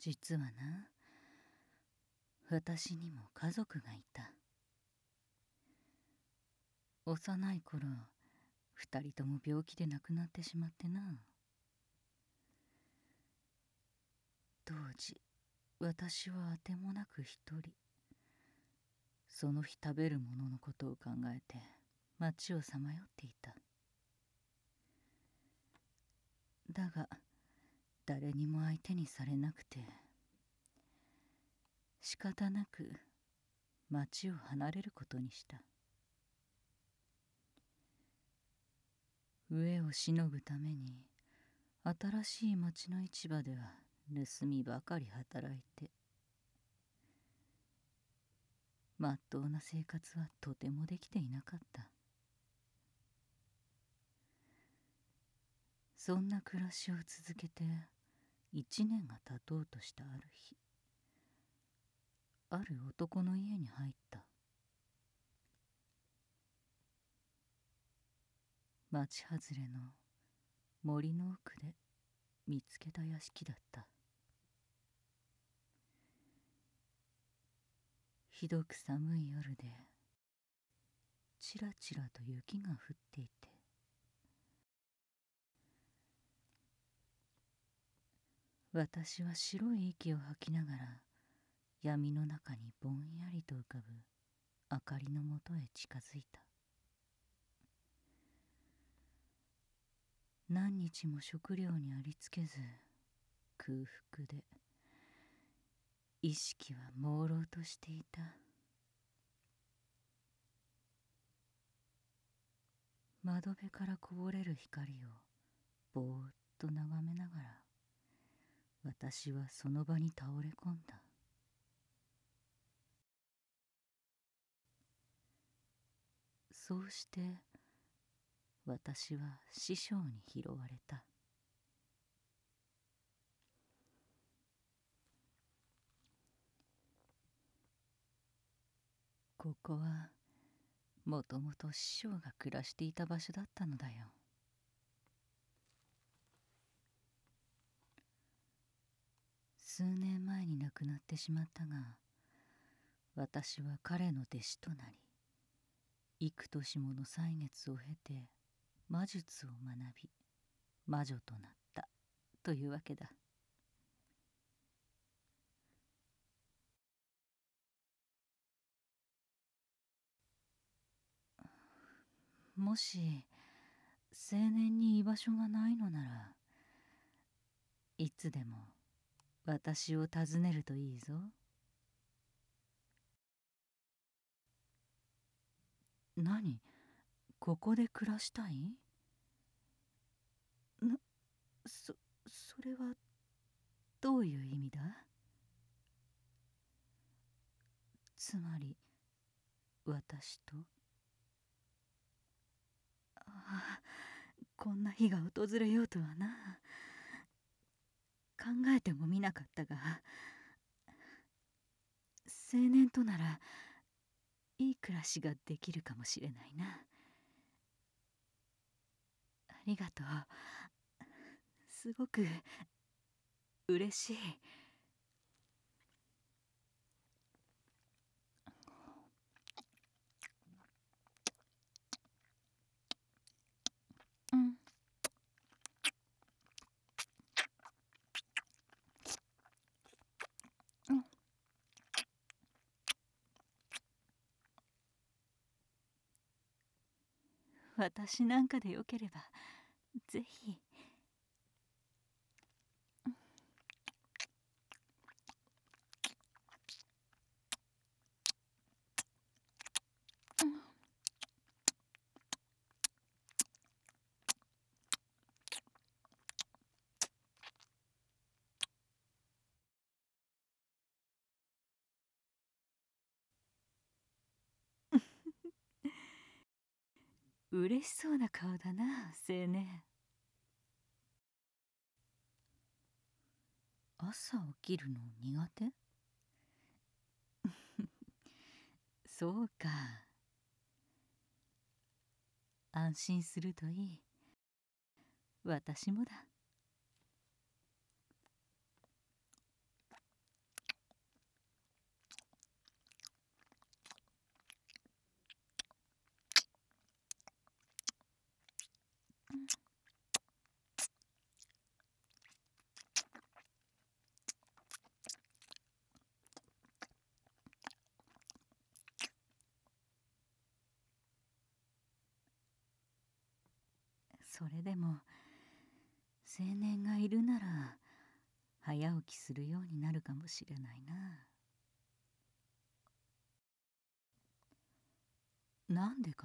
実はな、私にも家族がいた。幼い頃、二人とも病気で亡くなってしまってな。当時、私はあてもなく一人。その日食べるもののことを考えて、街をさまよっていた。だが、誰にも相手にされなくて、仕方なく町を離れることにした。飢えをしのぐために、新しい町の市場では盗みばかり働いて、まっとうな生活はとてもできていなかった。そんな暮らしを続けて1年が経とうとしたある日、ある男の家に入った。町外れの森の奥で見つけた屋敷だった。ひどく寒い夜で、ちらちらと雪が降っていて、私は白い息を吐きながら闇の中にぼんやりと浮かぶ明かりのもとへ近づいた。何日も食料にありつけず空腹で、意識は朦朧としていた。窓辺からこぼれる光をぼーっと眺めながら、私はその場に倒れ込んだ。そうして私は師匠に拾われた。ここはもともと師匠が暮らしていた場所だったのだよ。数年前に亡くなってしまったが、私は彼の弟子となり、幾年もの歳月を経て魔術を学び、魔女となったというわけだ。もし青年に居場所がないのなら、いつでも私を訪ねるといいぞ。何？ここで暮らしたい？な、それはどういう意味だ？つまり、私と？ああ、こんな日が訪れようとはな。考えてもみなかったが、青年とならいい暮らしができるかもしれないな。ありがとう。すごく嬉しい。うん。うん。私なんかでよければぜひ。嬉しそうな顔だな、青年。朝起きるの苦手？そうか。安心するといい。私もだ。 それでも青年がいるなら早起きするようになるかもしれないな。なんでかって？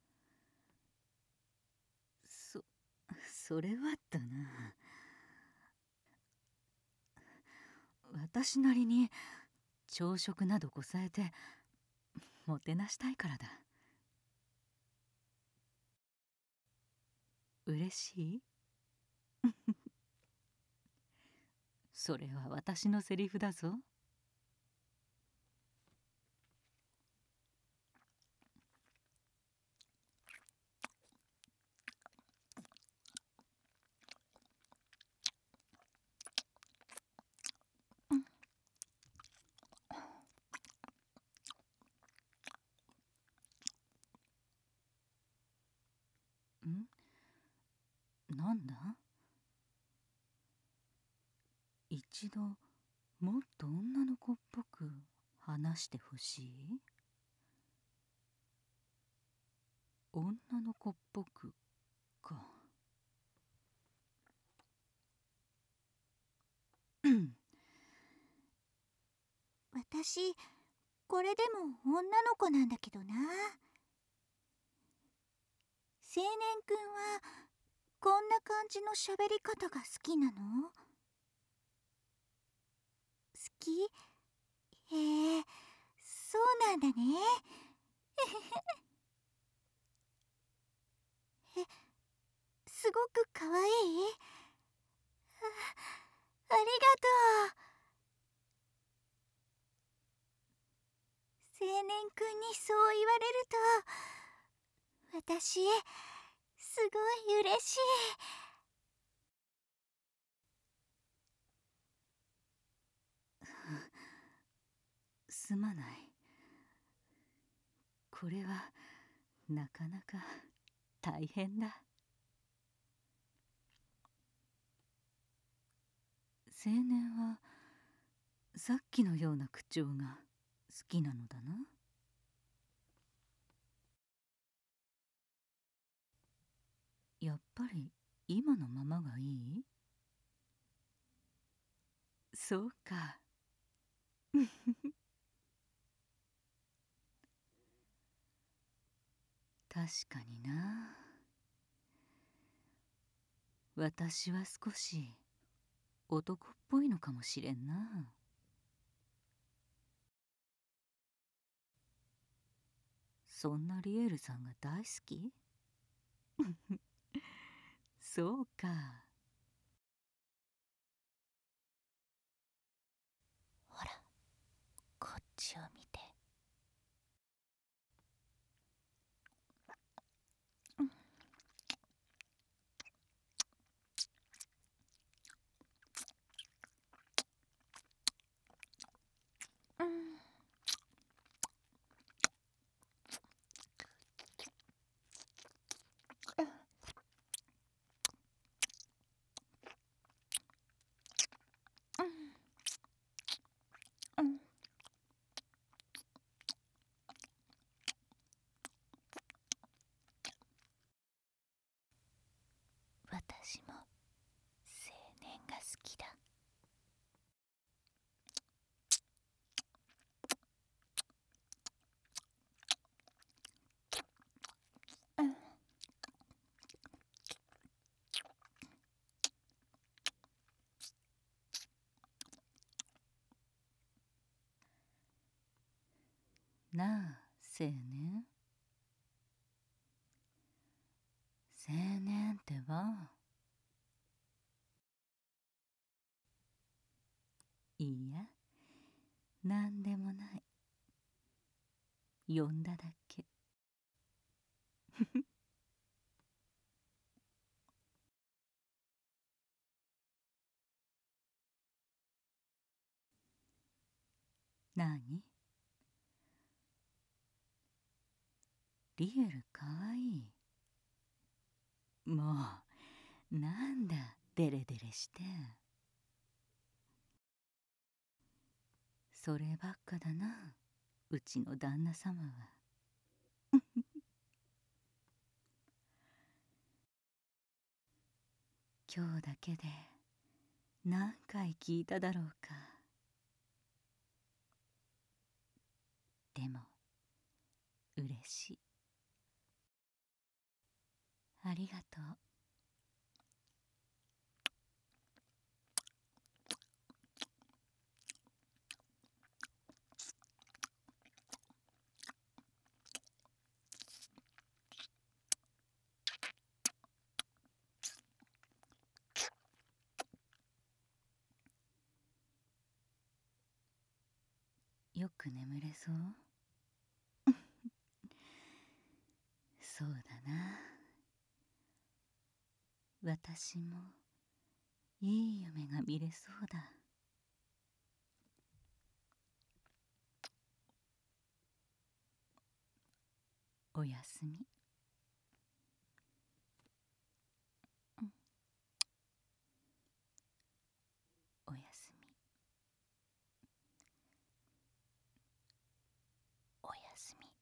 それはだな。私なりに朝食などこさえてもてなしたいからだ。嬉しい？それは私のセリフだぞ。なんだ？一度もっと女の子っぽく話してほしい？女の子っぽくか。 私、これでも女の子なんだけどな。青年くんはこんな感じの喋り方が好きなの？好き？へえ、そうなんだね。え、すごくかわいい。ありがとう。青年くんにそう言われると、私、すごい嬉しい。 すまない。これはなかなか大変だ。青年はさっきのような口調が好きなのだな。やっぱり今のままがいい？そうか。確かにな。私は少し男っぽいのかもしれんな。そんなリエールさんが大好き？そうか。 ほら、こっちを見て。うんうんうん。私も青年が好きだ。うんなあ、青年。青年ってば。いいや、なんでもない。呼んだだけ。なに？リエルかわいい。もう、なんだ、デレデレして。そればっかだな、うちの旦那様は。 今日だけで何回聞いただろうか。でも嬉しい。ありがとう。よく眠れそう？そうだな。私もいい夢が見れそうだ。おやすみ。おやすみ。おやすみ。